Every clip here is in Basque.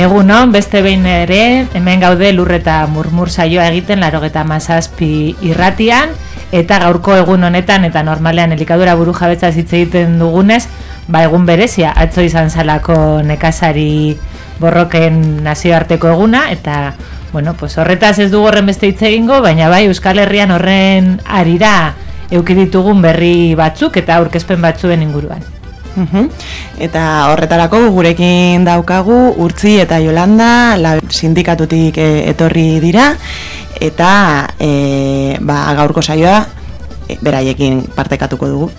Egunon, beste behin ere, hemen gaude Lur eta Murmur saioa egiten 97 irratian, eta gaurko egun honetan eta normalean elikadura burujabetza hitz egiten dugunez, egun berezia, atzo izan zalako nekazari borroken nazioarteko eguna, eta horretaz ez dugu horren beste hitz egingo, baina bai Euskal Herrian horren arira eduki ditugun berri batzuk eta aurkezpen batzuen inguruan. Eta horretarako gurekin daukagu Urtzi eta Yolanda sindikatutik etorri dira eta gaurko saioa beraiekin partekatuko dugu.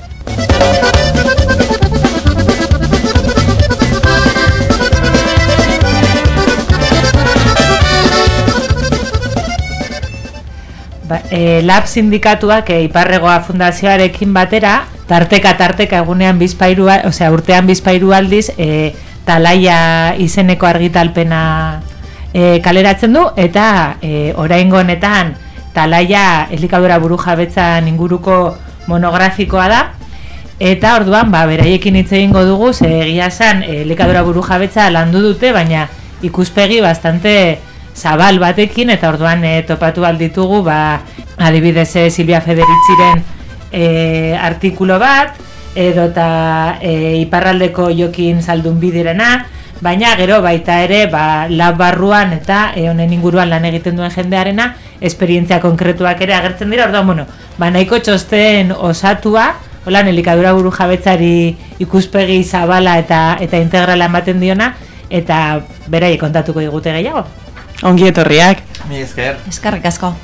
Lab sindikatuak Iparregoa Fundazioarekin batera tarteka egunean urtean bizpairu aldiz Talaia izeneko argitalpena kaleratzen du eta oraingo honetan Talaia elikadura burujabetzan inguruko monografikoa da eta orduan beraiekin hitz egingo dugu ze egia esan elikadura burujabetza landu dute baina ikuspegi bastante zabal batekin eta orduan topatu alditugu adibidez Silvia Federitziren artikulo bat edota Iparraldeko Jokin Zaldunbidirena, baina gero baita ere lab barruan eta honen inguruan lan egiten duen jendearena esperientzia konkretuak ere agertzen dira. Orduan nahiko txosten osatua holan elikadura burujabetzari ikuspegi zabala eta integrala ematen diona eta beraiek kontatuko digute gehiago. Ongi etorriak. Mi esker. Eskerrik asko.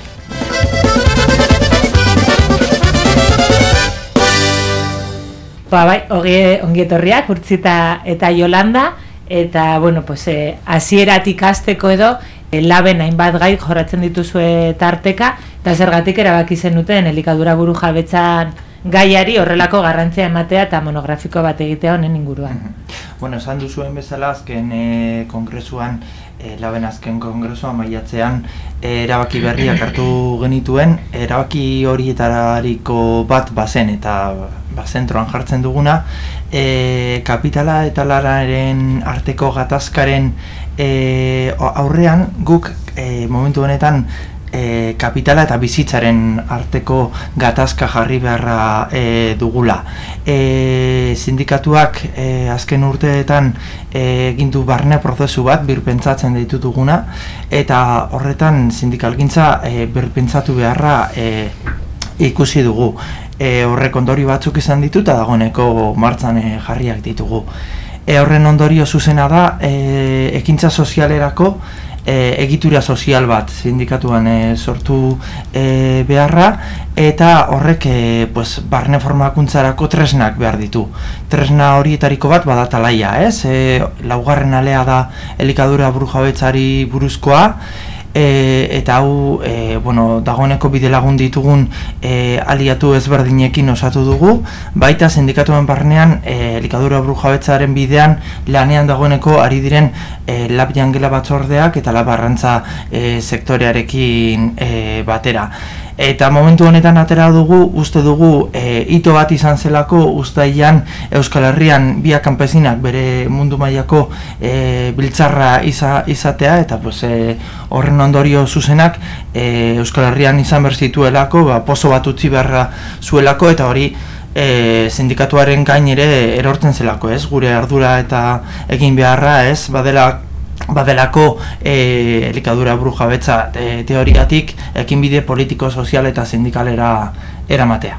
Ongi etorriak, Urtzi eta Yolanda, eta, hasieratik hasteko edo, laben hainbat gai jorratzen dituzue tarteka, eta zergatik erabaki zenuten elikadura burujabetzan gaiari horrelako garrantzia ematea eta monografiko bat egitea honen inguruan. Esan duzuen bezala azken kongresuan, laben azken kongresuan maiatzean erabaki berriak hartu genituen, erabaki horietariko bat bazen eta zentroan jartzen duguna, kapitala eta lanaren arteko gatazkaren aurrean guk momentu honetan kapitala eta bizitzaren arteko gatazka jarri beharra dugula. Sindikatuak azken urteetan egin du barne prozesu bat birpentsatzen dituguna eta horretan sindikalgintza birpentsatu beharra ikusi dugu. Horrek ondorio batzuk izan ditu eta dagoeneko martxan jarriak ditugu. Horren ondorio zuzena da ekintza sozialerako egitura sozial bat sindikatuan sortu beharra eta horrek barne formakuntzarako tresnak behar ditu. Tresna horietariko bat bada Talaia, laugarren alea da elikadura burujabetzari buruzkoa eta hau dagoeneko bidelagun ditugun aliatu ezberdinekin osatu dugu, baita sindikatuen barnean elikadura burujabetzaren bidean lanean dagoeneko ari diren lab jangela batzordeak eta lab arrantza sektorearekin batera. Eta momentu honetan atera dugu, uste dugu hito bat izan zelako uztailean Euskal Herrian biak kanpezinak bere mundu mailako biltzarra izatea eta horren ondorio zuzenak Euskal Herrian izan behar zituelako, pozo bat utzi beharra zuelako eta hori sindikatuaren gain ere erortzen zelako, gure ardura eta egin beharra, badelako elikadura burujabetza teoriatik ekinbide politiko, sozial eta sindikalera eramatea.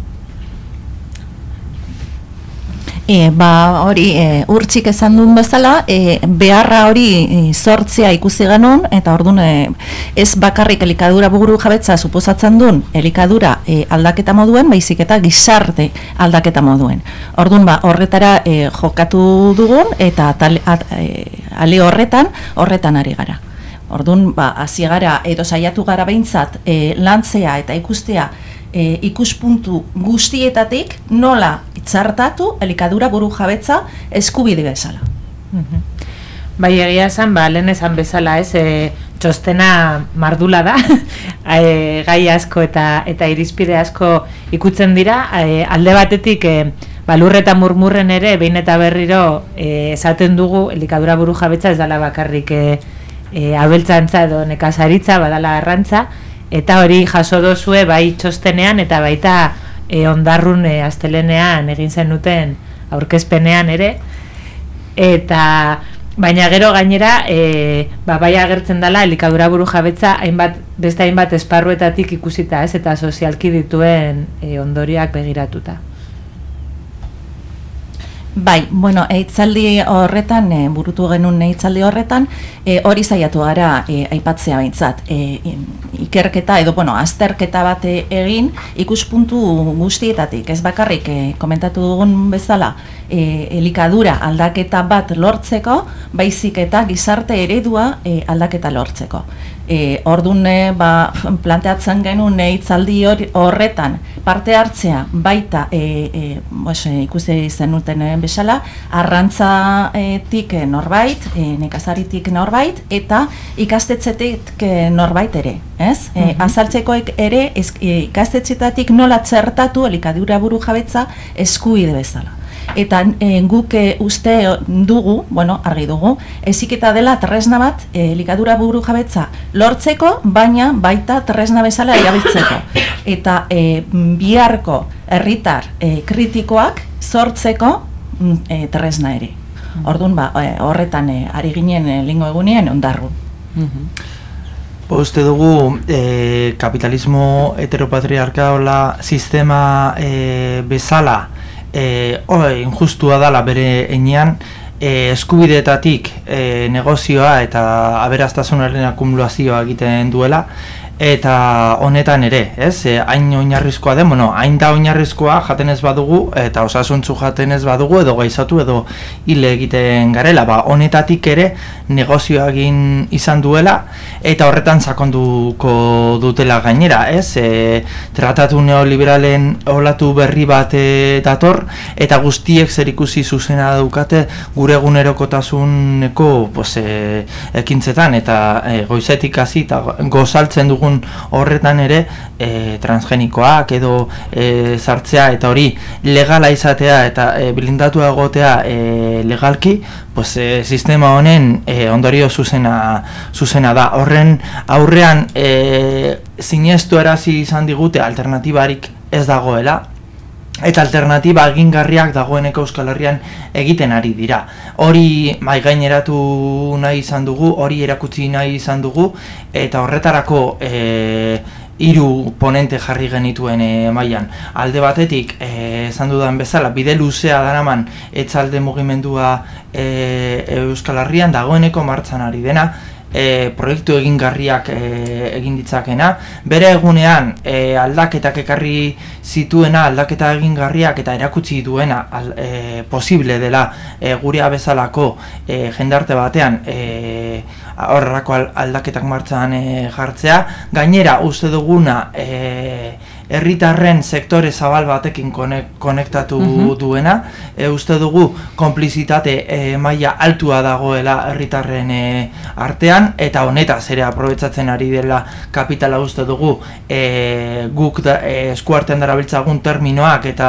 Urtzik esan duen bezala, beharra hori sortzea ikusi genuen, eta orduan ez bakarrik elikadura burujabetza suposatzen duen elikadura aldaketa moduen, baizik eta gizarte aldaketa moduen. Orduan horretara jokatu dugun, eta ale horretan ari gara. Orduan hasi gara edo saiatu gara behintzat lantzea eta ikustea ikuspuntu guztietatik nola itzartatu elikadura burujabetza eskubide bezala. Bai, egia esan, lehen esan bezala txostena mardula da, gai asko eta irizpide asko ikutzen dira, alde batetik Balur eta murmurren ere, behin eta berriro esaten dugu, elikadura buru jabetza ez dala bakarrik abeltzantza edo nekazaritza, badala arrantza, eta hori jaso dozue bai txostenean eta baita ondarrun astelenean egin zenuten aurkezpenean ere, eta baina gero gainera bai agertzen dela elikadura buru jabetza beste hainbat esparruetatik ikusita, ez, eta sozialki dituen ondorioak begiratuta. Bai, bueno, hitzaldi horretan, burutu genuen hitzaldi horretan, hori saiatu gara aipatzea behintzat. Ikerketa edo, azterketa bat egin ikuspuntu guztietatik. Ez bakarrik komentatu dugun bezala, elikadura aldaketa bat lortzeko, baizik eta gizarte eredua aldaketa lortzeko. Orduan planteatzen genuen hitzaldi horretan parte hartzea baita ikusi zenuten bezala, arrantzatik norbait, nekazaritik norbait eta ikastetxetik norbait ere, ez? Azaltzeko ere ikastetxetatik nola txertatu elikadura buru jabetza eskubide bezala. Eta guk uste dugu, argi dugu, heziketa dela tresna bat elikadura buru jabetza lortzeko, baina baita tresna bezala erabiltzeko. Eta biharko herritar kritikoak sortzeko tresna ere. Orduan, horretan ari ginen lehengo egunean ondarru. Uste dugu kapitalismo heteropatriarkala sistema bezala injustua dala bere enean, eskubideetatik negozioa eta aberastasunaren akumulazioa egiten duela, eta honetan ere, ez? Hain oinarrizkoa den, hain da oinarrizkoa jaten ez badugu, eta osasuntzu jaten ez badugu, edo gaizatu, edo hile egiten garela, honetatik ere negozioa egin izan duela, eta horretan sakonduko dutela gainera, ez? Tratatu neoliberalen olatu berri bat dator, eta guztiek zerikusi zuzena daukate gure egunerokotasuneko ekintzetan, eta goizetik hasi eta gozaltzen dugu horretan ere transgenikoak edo sartzea eta hori legala izatea eta blindatua egotea legalki, sistema honen ondorio zuzena da. Horren aurrean sinestu erazi izan digute alternatibarik ez dagoela, eta alternatiba egingarriak dagoeneko Euskal Herrian egiten ari dira. Hori maigaineratu nahi izan dugu, hori erakutsi nahi izan dugu, eta horretarako 3 ponente jarri genituen mailan. Alde batetik, esan dudan bezala, bide luzea daraman etzalde mugimendua Euskal Herrian dagoeneko martxan ari dena, proiektu egingarriak egin ditzakena, bere egunean aldaketak ekarri zituena, aldaketa egingarriak eta erakutsi duena posible dela gurea bezalako jendarte batean horrelako aldaketak martxan jartzea. Gainera uste duguna herritarren sektore zabal batekin konektatu duena, uste dugu konplizitate maila altua dagoela herritarren artean, eta honetaz ere aprobetsatzen ari dela kapitala uste dugu guk eskuartean darabiltzagun terminoak eta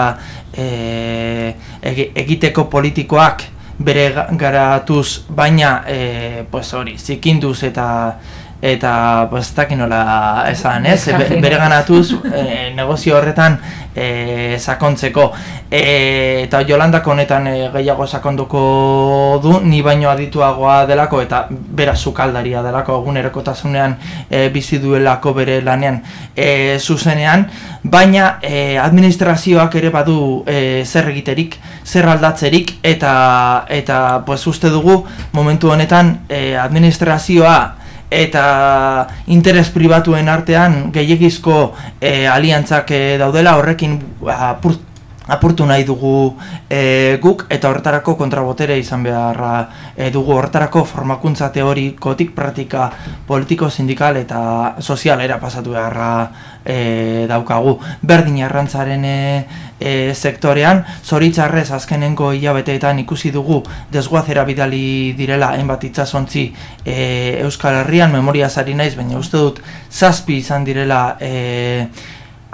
egiteko politikoak bere garatuz, baina hori zikinduz eta ez dakit nola esan, ez? Bere ganatuz negozio horretan sakontzeko. Eta Jolandak honetan gehiago sakonduko du, ni baino adituagoa delako eta bera sukaldaria delako egunerokotasunean bizi duelako bere lanean zuzenean, baina administrazioak ere badu zer egiterik, zer aldatzerik, eta uste dugu momentu honetan administrazioa eta interes pribatuen artean gehiegizko aliantzak daudela, horrekin apurtu nahi dugu guk, eta horretarako kontrabotere izan beharra dugu, horretarako formakuntza teorikotik praktika politiko, sindikal eta sozialera pasatu beharra daukagu. Berdin arrantzaren sektorean, zoritzarrez azkenengo hilabeteetan ikusi dugu desguazera bidali direla hainbat itsasontzi Euskal Herrian, memoriaz ari naiz, baina uste dut 7 izan direla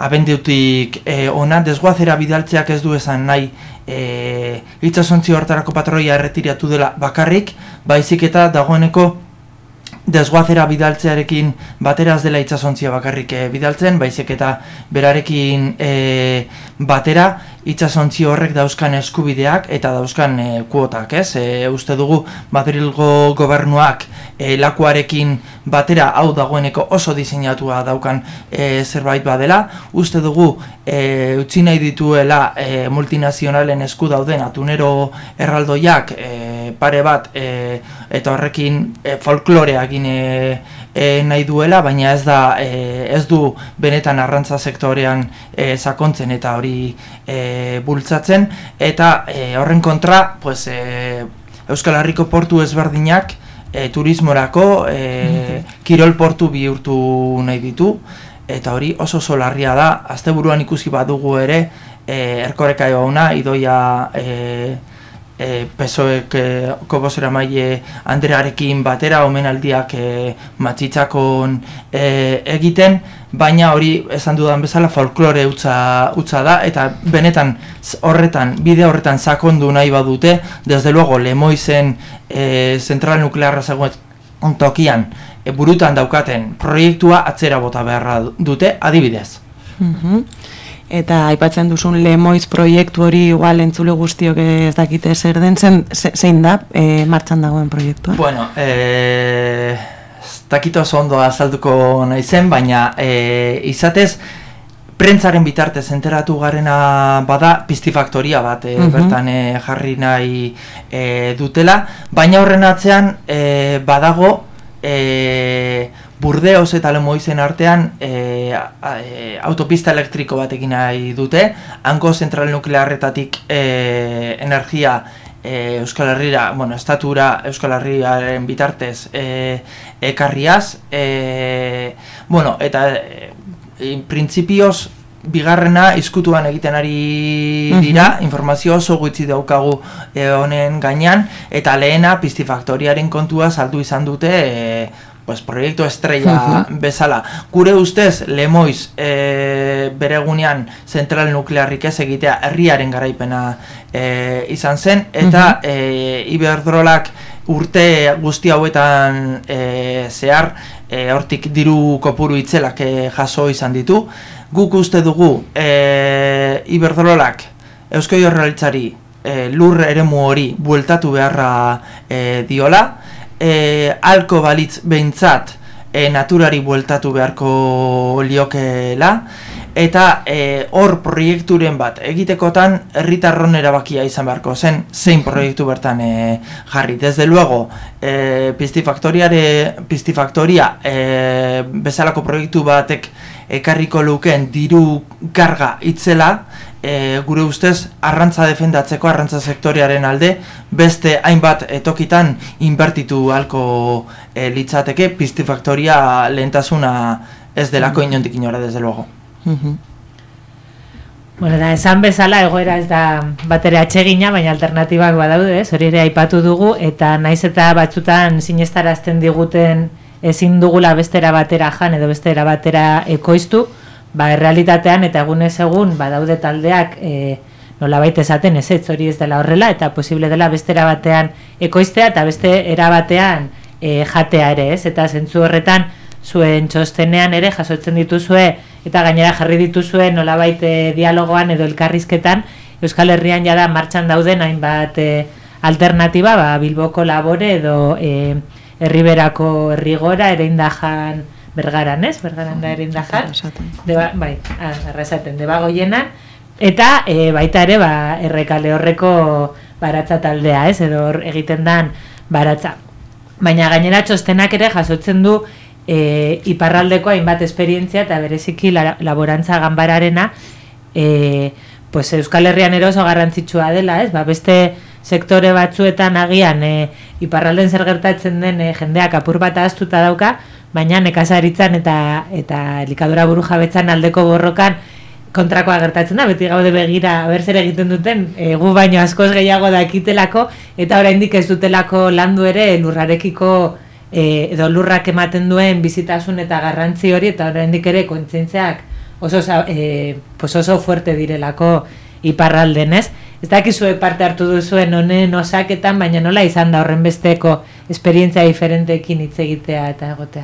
abendutik ona, desguazera bidaltzeak ez du esan nahi itsasontzi hortarako patroia erretiratu dela bakarrik, baizik eta dagoeneko desguazera bidaltzearekin batera ez dela itsasontzia bakarrik bidaltzen, baizik eta berarekin batera itsasontzi horrek dauzkan eskubideak eta dauzkan kuotak, ez? Uste dugu Madrilgo gobernuak lakuarekin batera hau dagoeneko oso diseinatua daukan zerbait badela, uste dugu utzi nahi dituela multinazionalen esku dauden atunero erraldoiak pare bat eta horrekin folkloreak nahi duela, baina ez du benetan arrantza sektorean sakontzen eta hori bultzatzen, eta horren kontra pues, Euskal Herriko portu ezberdinak turismorako kirol portu bihurtu nahi ditu, eta hori oso larria da. Asteburuan ikusi badugu ere Erkoreka jauna Idoia PSOEko bozeramaile Andrearekin batera omenaldiak Matxitzakon egiten, baina hori esan dudan bezala folklore hutsa da, eta benetan bide horretan sakondu nahi badute, desde luego Lemoizen zentral nuklearra zegoen tokian burutan daukaten proiektua atzera bota beharra dute, adibidez. Eta aipatzen duzun Lemoiz proiektu hori igual entzule guztiok ez dakite zer den, zein da martxan dagoen proiektua? Bueno, ez dakit oso ondo azalduko naizen, baina izatez prentzaren bitartez enteratu garena bada piztifaktoria bat bertan jarri nahi dutela, baina horren atzean badago Burdeos eta Lemoizen artean autopista elektriko batekin nahi dute, hango zentral nuklearretatik energia Euskal Herrira, estatura Euskal Herriaren bitartez ekarriaz, eta printzipioz bigarrena izkutuan egiten ari dira, informazio oso gutxi daukagu honen gainean, eta lehena piztifaktoriaren kontua saldu izan dute proiektu estrella bezala. Gure ustez, Lemoiz bere egunean zentral nuklearrik ez egitea herriaren garaipena izan zen, eta Iberdrolak urte guzti hauetan zehar hortik diru kopuru itzelak jaso izan ditu. Guk uste dugu Iberdrolak Eusko Jaurlaritzari lur eremu hori bueltatu beharra diola, halko balitz behintzat naturari bueltatu beharko liokeela, eta hor proiekturen bat egitekotan herritarron erabakia izan beharko zen zein proiektu bertan jarri. Desde luego, piztifaktoria bezalako proiektu batek ekarriko lukeen diru karga itzela, gure ustez arrantza defendatzeko, arrantza sektorearen alde beste hainbat tokitan inbertitu halko litzateke, piztifaktoria lehentasuna ez delako inondik inora, desde luego. Bueno, da, esan bezala egoera ez da batere atsegina, baina alternatibak badaude, hori ere aipatu dugu, eta naiz eta batzutan sinestarazten diguten ezin dugula bestera batera jan edo bestera batera ekoiztu, errealitatean eta egunez egun badaude taldeak nolabait esaten ez hori ez dela horrela, eta posible dela bestera batean ekoiztea eta beste era batean jatea ere, ez? Eta zentzu horretan zuen txostenean ere jasotzen dituzue eta gainera jarri dituzue nolabait dialogoan edo elkarrizketan Euskal Herrian jada martxan dauden hainbat alternatiba, Bilboko Labore edo Herriberako Herrigora, Ereindajan Bergaran, ez? Bergaran da Ereindajan. Bai, arrasaten, Debagoienan. Eta baita ere, Errekale horreko baratza taldea, ez? Edo hor egiten dan baratza. Baina gainera txostenak ere jasotzen du iparraldeko hainbat esperientzia eta bereziki laborantza ganbararena Euskal Herrian ere oso garrantzitsua dela, ez? Beste sektore batzuetan agian iparralden zer gertatzen den jendeak apur bat ahaztuta dauka, baina nekazaritzan eta elikadura burujabetzan aldeko borrokan kontrakoa gertatzen da, beti gaude begira ber zer egiten duten, gu baino askoz gehiago dakitelako, eta oraindik ez dutelako landu ere lurrarekiko edo lurrak ematen duen bizitasun eta garrantzi hori, eta oraindik ere kontzientziak oso fuerte direlako iparralden, ez? Ez dakizue parte hartu duzuen honen osaketan, baina nola izan da horren besteko esperientzia diferenteekin hitz egitea eta egotea?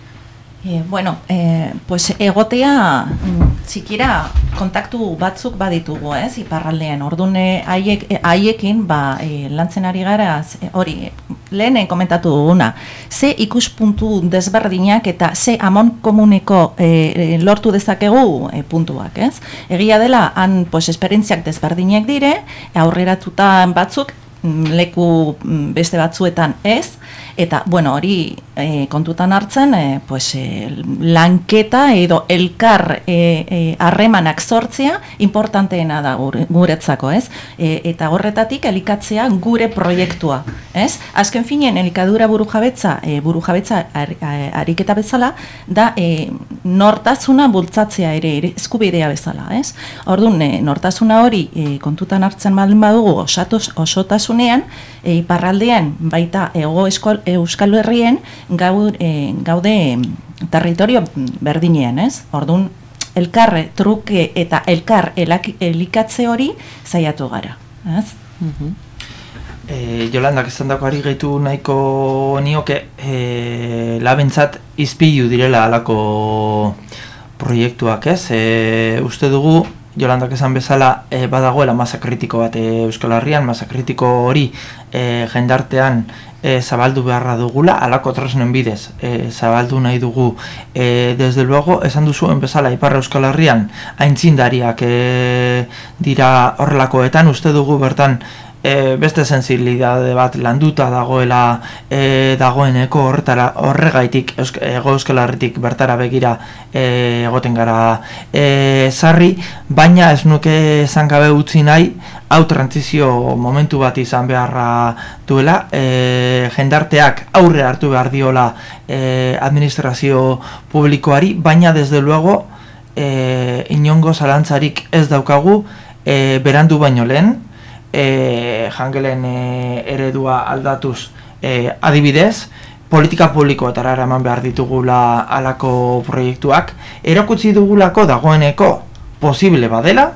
Pues egotea txikira kontaktu batzuk baditugu, ez, iparraldean. Orduan haiekin lantzen ari gara, hori, lehen komentatu duguna, ze ikuspuntu desberdinak eta ze amon komuneko lortu dezakegu puntuak, ez? Egia dela, han esperientziak desberdinak dire, aurreratuta batzuk, leku beste batzuetan ez, eta, hori kontutan hartzen, lanketa edo elkar harremanak sortzea importanteena da guretzako, ez? Eta horretatik elikatzea gure proiektua, ez? Azken finean, elikadura burujabetza ariketa bezala, da nortasuna bultzatzea ere eskubidea bezala, ez? Orduan, nortasuna hori kontutan hartzen baldin badugu osotasunean, iparraldean baita Euskal Herrien gaude territorio berdinean, ez? Orduan, elkar truke eta elkar elikatze hori saiatu gara, ez? Jolandak esan dagoari gehitu nahiko nioke labentzat izpilu direla alako proiektuak, ez? Uste dugu, Jolandak esan bezala, badagoela masa kritiko bat Euskal Herrian, masa kritiko hori jendartean zabaldu beharra dugula, alako tresnen bidez zabaldu nahi dugu. Desde luego, esan duzuen bezala, Ipar Euskal Herrian aintzindariak dira horrelakoetan, uste dugu bertan beste sensibilidade bat landuta dagoela dagoeneko horregaitik Hego Euskal Herritik bertara begira egoten gara sarri, baina ez nuke esan gabe utzi nahi hau trantzizio momentu bat izan beharra duela, jendarteak aurre hartu behar diola administrazio publikoari, baina desde luego inongo zalantzarik ez daukagu berandu baino lehen, jangelen eredua aldatuz adibidez, politika publikoetara eraman behar ditugula alako proiektuak, erakutsi dugulako dagoeneko posible badela,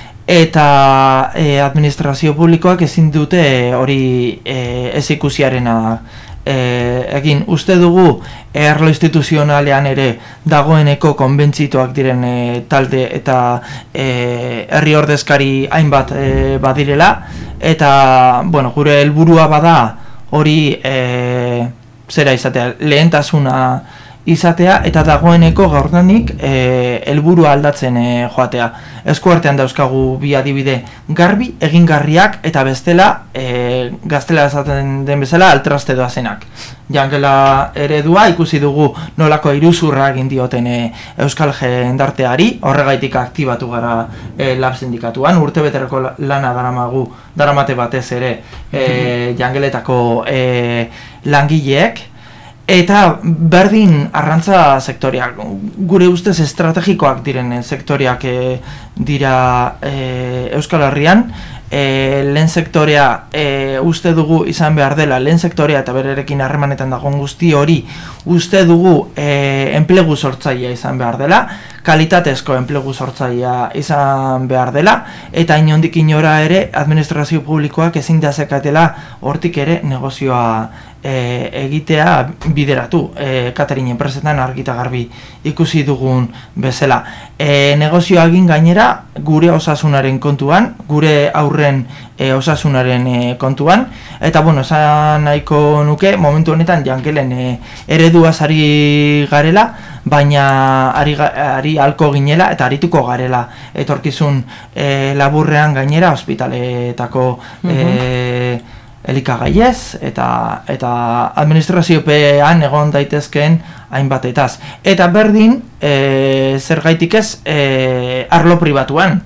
eta administrazio publikoak ezin dute hori ez ikusiarena egin. Uste dugu erlo instituzionalean ere dagoeneko konbentzituak diren talde eta herri ordezkari hainbat badirela, eta gure helburua bada hori zera izatea, lehentasuna izatea, eta dagoeneko gaurdanik helburua aldatzen joatea. Eskuartean dauzkagu bi adibide garbi, egingarriak, eta bestela gaztela esaten den bezala altraste doazenak. Jangela eredua ikusi dugu nolako iruzurra egin dioten euskal jendarteari, horregaitik aktibatu gara lab sindikatuan, urtebeterako lana daramate batez ere jangeletako langileek, eta berdin arrantza sektoriak, gure ustez estrategikoak diren sektoriak dira Euskal Herrian, lehen sektorea uste dugu izan behar dela, lehen sektorea eta bererekin harremanetan dagoen guzti hori uste dugu enplegu sortzailea izan behar dela, kalitatezko enplegu sortzailea izan behar dela, eta inondik inora ere administrazio publikoak ezin dezakatela hortik ere negozioa egitea bideratu, catering enpresetan argita garbi ikusi dugun bezala. Negozioa egin gainera gure osasunaren kontuan, gure aurren osasunaren kontuan, eta esan nahiko nuke momentu honetan jankelen ereduaz ari garela, baina ari alko ginela eta arituko garela etorkizun laburrean gainera ospitaletako elikagaiez eta administraziopean egon daitezkeen hainbatetaz. Eta berdin, zergaitik ez, arlo pribatuan,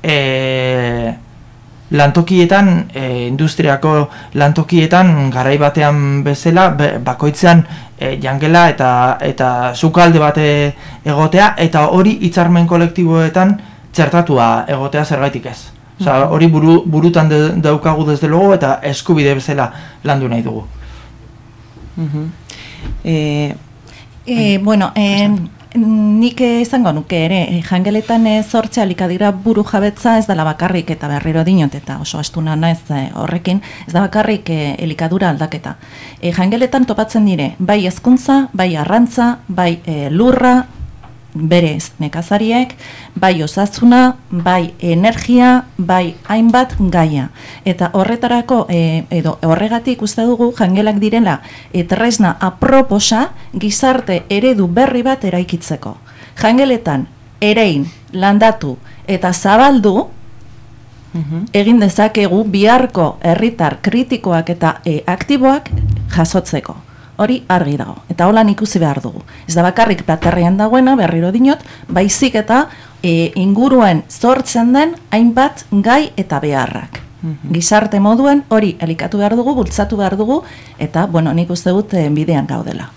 lantokietan, industriako lantokietan garai batean bezala, bakoitzean jangela eta sukalde bate egotea, eta hori hitzarmen kolektiboetan txertatua egotea zergaitik ez. Hori burutan daukagu desde logo eta eskubide bezala landu nahi dugu. nik izango nuke ere, jangeletan sortzea elikadura buru jabetza ez dela bakarrik, eta berriro dinot, eta oso astuna naiz horrekin, ez da bakarrik elikadura aldaketa. Jangeletan topatzen dire, bai hezkuntza, bai arrantza, bai lurra, berez nekazariek, bai osasuna, bai energia, bai hainbat gaia. Eta horretarako, edo horregatik uste dugu, jangelak direla, tresna aproposa gizarte eredu berri bat eraikitzeko. Jangeletan, erein, landatu eta zabaldu, egin dezakegu biharko herritar kritikoak eta aktiboak jasotzeko. Hori argi dago, eta holan ikusi behar dugu. Ez da bakarrik baterrian dagoena, berriro dinot, baizik eta inguruen sortzen den hainbat gai eta beharrak. Gizarte moduen hori elikatu behar dugu, bultzatu behar dugu, eta, bueno, nik uste dut bidean gaudela.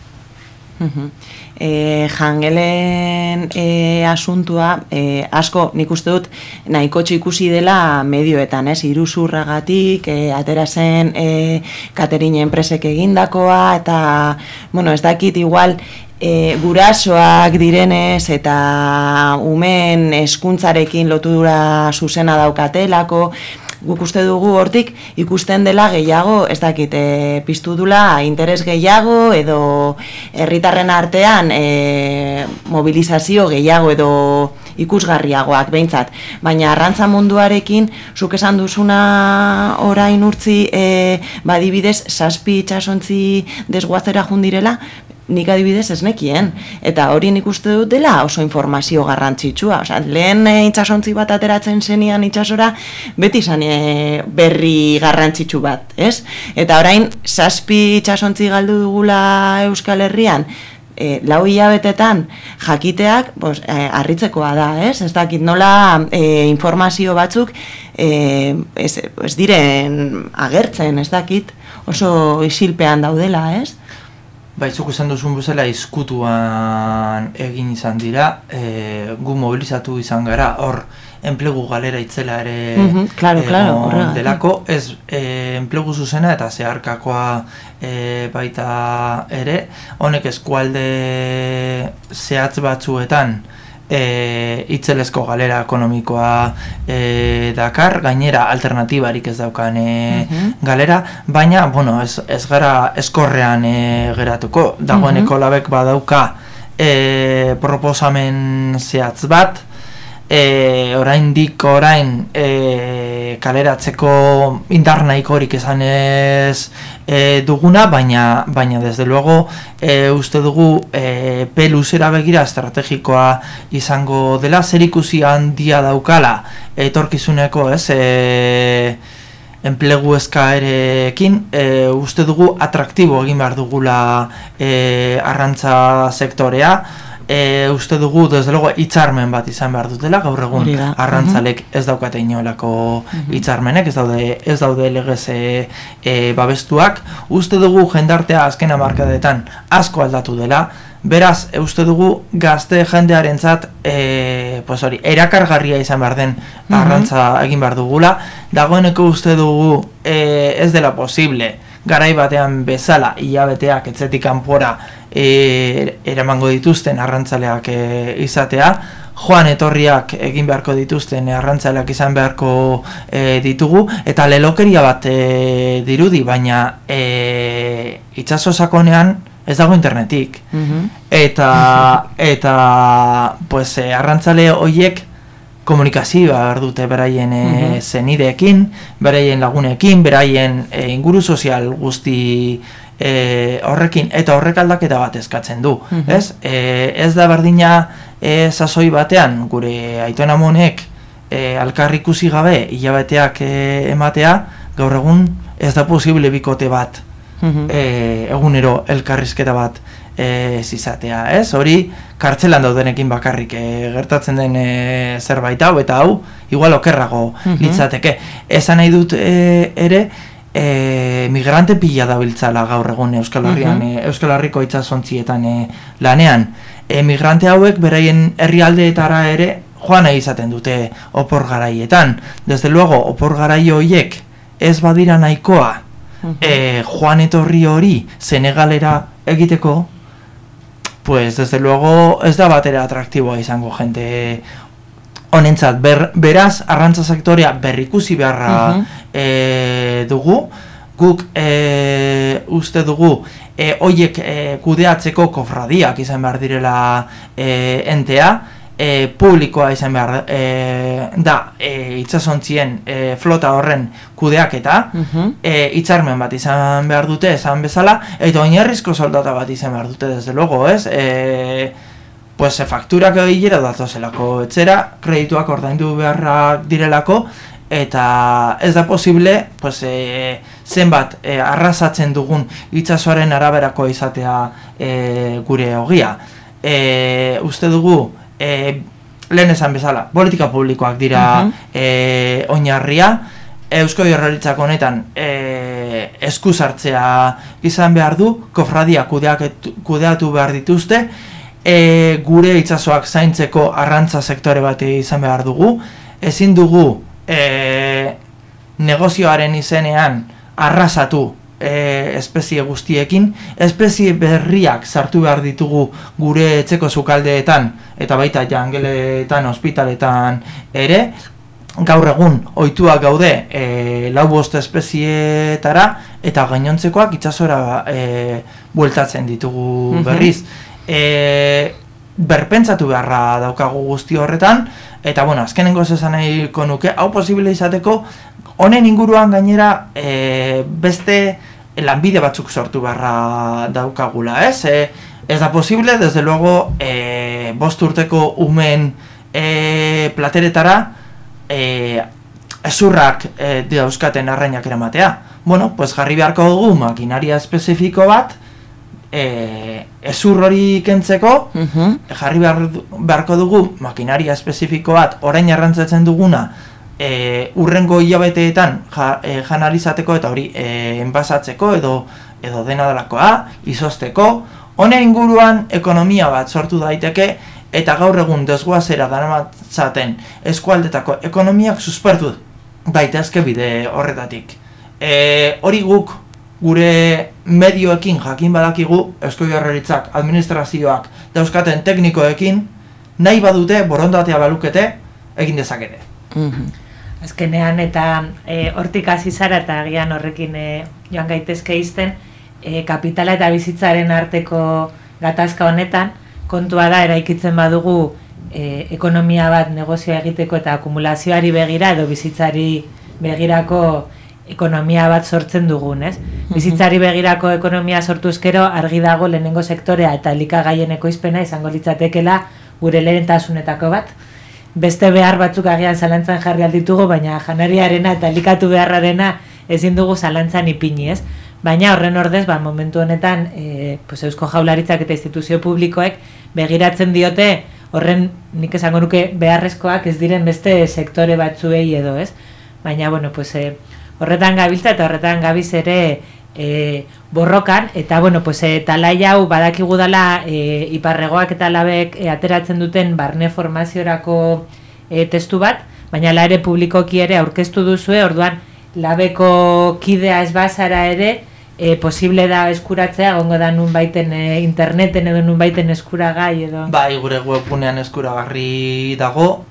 Jangelen asuntua asko nik uste dut nahikotxo ikusi dela medioetan, iruzurragatik, atera zen catering enpresek egindakoa, eta, bueno, ez dakit igual gurasoak direnez eta umen hezkuntzarekin lotura zuzena daukatelako, guk uste dugu hortik ikusten dela gehiago, ez dakit, piztu dula interes gehiago edo herritarren artean mobilizazio gehiago edo ikusgarriagoak behintzat. Baina arrantza munduarekin, zuk esan duzuna orain urtzi, badibidez, 7 itsasontzi desguazera jundirela, nik adibidez ez nekien, eta hori nik uste dut dela oso informazio garrantzitsua. Osea, lehen itsasontzi bat ateratzen zenian itsasora, beti izan berri garrantzitsu bat, ez? Eta orain, 7 itsasontzi galdu dugula Euskal Herrian, 4 hilabetetan jakiteak harritzekoa da, ez? Ez dakit nola informazio batzuk ez diren agertzen, ez dakit, oso isilpean daudela, ez? Baizuk esan duzun bezala izkutuan egin izan dira, gu mobilizatu izan gara, hor enplegu galera itzela ere delako, ez enplegu zuzena eta zeharkakoa baita ere, honek eskualde zehatz batzuetan itzelezko galera ekonomikoa dakar, gainera alternatibarik ez daukan galera, baina, bueno, ez gara eskorrean geratuko, dagoeneko labek badauka proposamen zehatz bat, orain kaleratzeko indar nahikorik esan ez duguna, baina desde luego uste dugu luzera begira estrategikoa izango dela, zerikusi handia daukala etorkizuneko enplegu eskaerekin, uste dugu atraktibo egin behar dugula arrantza sektorea, uste dugu, desde luego, hitzarmen bat izan behar dutela, gaur egun arrantzalek ez daukate inolako hitzarmenek, ez daude legez babestuak. Uste dugu jendartea azken hamarkadetan asko aldatu dela, beraz, uste dugu gazte jendearentzat erakargarria izan behar den arrantza egin behar dugula, dagoeneko uste dugu ez dela posible, garai batean bezala, hilabeteak etzetik kanpora eramango dituzten arrantzaleak izatea, joan etorriak egin beharko dituzten arrantzaleak izan beharko ditugu, eta lelokeria bat dirudi, baina itsaso sakonean ez dago internetik. Eta arrantzale horiek komunikazioa behar dute beraien zenideekin, beraien lagunekin, beraien inguru sozial guzti horrekin, eta horrek aldaketa bat eskatzen du. Ez da berdina sasoi batean, gure aitona monek alkarri ikusi gabe hilabeteak ematea, gaur egun ez da posible bikote bat egunero elkarrizketa bat izatea, ez? Hori kartzelan daudenekin bakarrik gertatzen den zerbait hau, eta hau igual okerrago litzateke. Esan nahi dut ere, migrante pila dabiltzala gaur egun Euskal Herrian, Euskal Herriko itsasontzietan lanean. Migrante hauek beraien herrialdeetara ere joan nahi izaten dute opor garaietan. Desde luego, opor garai horiek ez badira nahikoa joan etorri hori Senegalera egiteko, pues desde luego ez da batera atraktiboa izango jente honentzat. Beraz, arrantza sektorea berrikusi beharra dugu, guk uste dugu hoiek kudeatzeko kofradiak izan behar direla entea, publikoa izan behar da itsasontzien flota horren kudeaketa, hitzarmen bat izan behar dute esan bezala, eta oinarrizko soldata bat izan behar dute desde luego, ez? Pues fakturak egilera datozelako etxera, kredituak ordaindu beharrak direlako, eta ez da posible pues, zenbat arrasatzen dugun itsasoaren araberako izatea gure ogia. Uste dugu, lehen esan bezala, politika publikoak dira oinarria, Eusko Jaurlaritzak honetan esku sartzea izan behar du, kofradia kudeatu behar dituzte, gure itsasoak zaintzeko arrantza sektore bat izan behar dugu, ezin dugu negozioaren izenean arrasatu espezie guztiekin, espezie berriak sartu behar ditugu gure etxeko sukaldeetan eta baita jangeletan, ospitaletan ere. Gaur egun ohituak gaude 4-5 espezietara eta gainontzekoak itsasora bueltatzen ditugu berriz. Berpentsatu beharra daukagu guzti horretan, eta bueno, azkenengo esan nahiko nuke, hau posible izateko, honen inguruan gainera beste lanbide batzuk sortu beharra daukagula, ez? Ez da posible, desde luego, 5 urteko umen plateretara ezurrak dauzkaten arrainak eramatea. Bueno, pues jarri beharko dugu makinaria espezifiko bat, ezur hori kentzeko, jarri beharko dugu makinaria espezifiko bat, orain arrantzatzen duguna, urrengo hilabeteetan janalizateko eta hori enbasatzeko edo dena delakoa, izozteko, honen inguruan ekonomia bat sortu daiteke, eta gaur egun desguazera daramatzaten eskualdetako ekonomiak suspertu daitezke bide horretatik. Hori guk gure medioekin jakin badakigu, Eusko Jaurlaritzak, administrazioak, dauzkaten teknikoekin, nahi badute, borondatea balukete, egin dezakete. Azkenean eta hortik hasi zara eta agian horrekin joan gaitezke izten, kapitala eta bizitzaren arteko gatazka honetan, kontua da eraikitzen badugu ekonomia bat negozioa egiteko eta akumulazioari begira edo bizitzari begirako ekonomia bat sortzen dugun, ez? Bizitzari begirako ekonomia sortu ezkero argi dago lehenengo sektorea eta elikagaien ekoizpena izango litzatekela gure lehentasunetako bat. Beste behar batzuk agian zalantzan jarri alditugu, baina janariarena eta elikatu beharrarena ezin dugu zalantzan ipini, ez? Baina horren ordez, momentu honetan Eusko Jaurlaritzak eta instituzio publikoek begiratzen diote horren nik esango nuke beharrezkoak ez diren beste sektore batzuei edo, ez? Baina, horretan gabiltza eta horretan gabiz ere borrokan, eta, talai hau badakigu dela Iparregoak eta Labek ateratzen duten barne formaziorako testu bat, baina la ere publikoki ere aurkeztu duzue, orduan Labeko kidea ez bazara ere, posible da eskuratzea, gongo da nun baiten interneten edo nun baiten eskuragai edo... Bai, gure webgunean eskuragarri dago,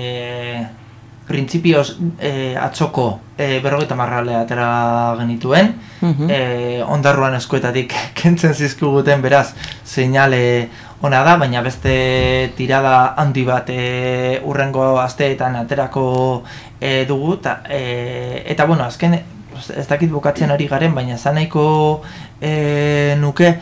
printzipioz atzoko 50 marrale atera genituen, ondarruan eskuetatik kentzen zizkuguten, beraz, seinale ona da, baina beste tirada handi bat urrengo asteetan aterako dugu, eta azken, ez dakit bukatzen ari garen, baina zan nahiko nuke,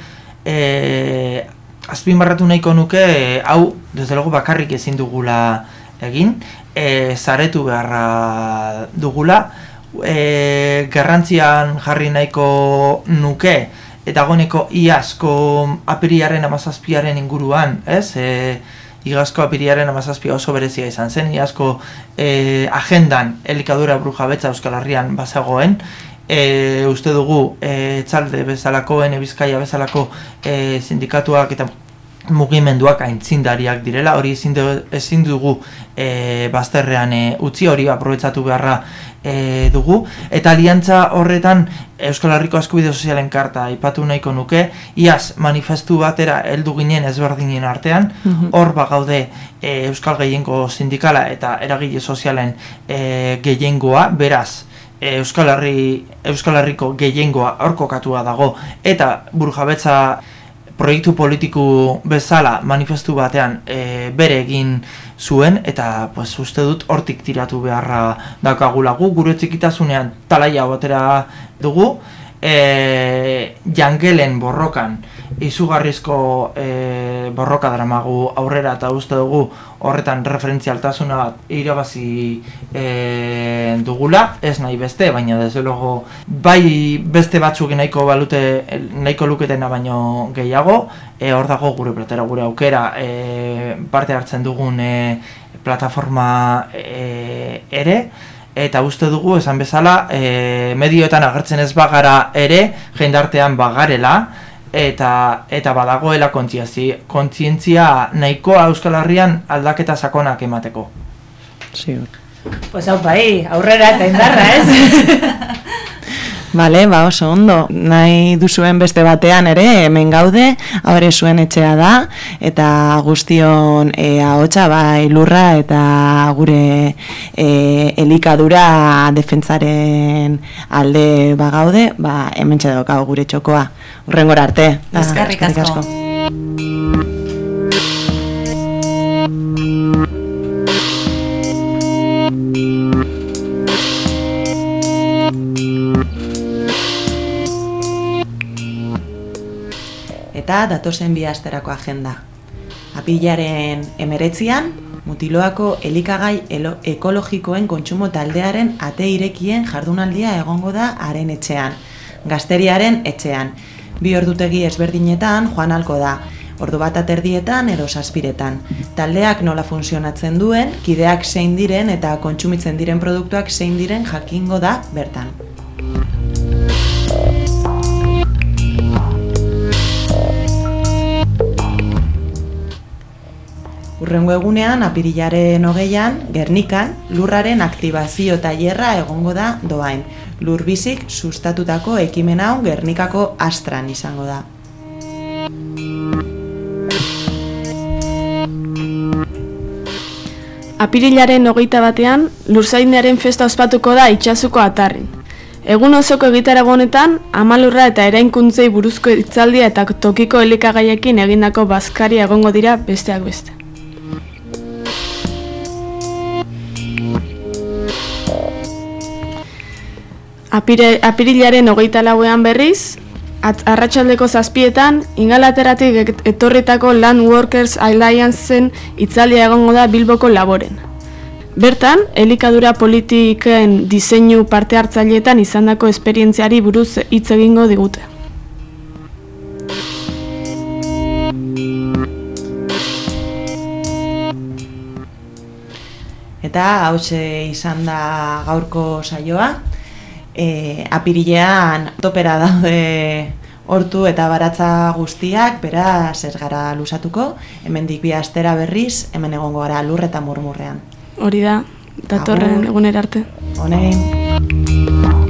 azpimarratu nahiko nuke, hau, desde luego bakarrik ezin dugula egin, zaretu beharra dugula, garrantzian jarri nahiko nuke, eta goneko iazko apiriaren 17 inguruan, ez? Igazko apiriaren 17 oso berezia izan zen, iazko agendan elikadura burujabetza Euskal Herrian bazagoen, uste dugu Etxalde bezalako, Bizkaia bezalako sindikatuak eta mugimenduak aintzindariak direla, hori ezin dugu bazterrean utzi, hori aprobetxatu beharra dugu, eta aliantza horretan Euskal Herriko Eskubide Sozialen karta aipatu nahiko nuke, iaz manifestu batera heldu ginen ezberdinen artean, hor bagaude Euskal Gehiengo Sindikala eta eragile sozialen gehiengoa, beraz, Euskal Herriko gehiengoa hor kokatua dago, eta burujabetza proiektu politiku bezala manifestu batean bere egin zuen, eta pues, uste dut hortik tiratu beharra daukagula. Gure txikitasunean talaia batera dugu, jangelen borrokan izugarrizko borroka daramagu aurrera, eta uste dugu horretan referentzialtasuna bat irabazi dugula, ez nahi beste, baina desde luego bai beste batzuk nahiko luketena baino gehiago, hor dago gure platera, gure aukera, parte hartzen dugun plataforma ere, eta uste dugu, esan bezala, medioetan agertzen ez bagara ere, jendartean bagarela, eta badagoela kontzientzia nahikoa Euskal Herrian aldaketa sakonak emateko. Ziur. Pues hau bai, aurrera eta indarra, ez? Bale, oso ondo. Nahi duzuen beste batean ere, hemen gaude, abere zuen etxea da, eta guztion ahotsa bai lurra eta gure elikadura defentsaren alde bagaude, hemen txedokau gure txokoa. Urrengora arte. Eskerrik asko. Eta datozen bi asterako agenda. Apirilaren 19an, Mutiloako elikagai ekologikoen kontsumo taldearen ate irekien jardunaldia egongo da haren etxean, Gazteriaren etxean. 2 ordutegi ezberdinetan joan halko da, ordu 1:30 edo 7:00. Taldeak nola funtzionatzen duen, kideak zein diren eta kontsumitzen diren produktuak zein diren jakingo da bertan. Urrengo egunean, apirilaren 20an, Gernikan, lurraren aktibazio tailerra egongo da doain. Lur bizik sustatutako ekimen hau Gernikako Astran izango da. Apirilaren 21an, Lurzaindearen festa ospatuko da itsazuko atarrin. Egun osoko egitaragो honetan, amalurra eta erainkuntzei buruzko hitzaldia eta tokiko elikagaiekin egindako bazkaria egongo dira besteak beste. Apirilaren 24an berriz, arratsaldeko 7:00 Ingalateratik etorritako Land Workers Allianceen hitzaldia egongo da Bilboko Laboren. Bertan, elikadura politiken diseinu parte hartzaileetan izandako esperientziari buruz hitz egingo digute. Eta hauxe izan da gaurko saioa. Apirilean topera daude hortu eta baratza guztiak, beraz ez gara lusatuko, hemendik 2 astera berriz, hemen egongo gara lur eta murmurrean. Hori da, datorren egunera arte. Honein.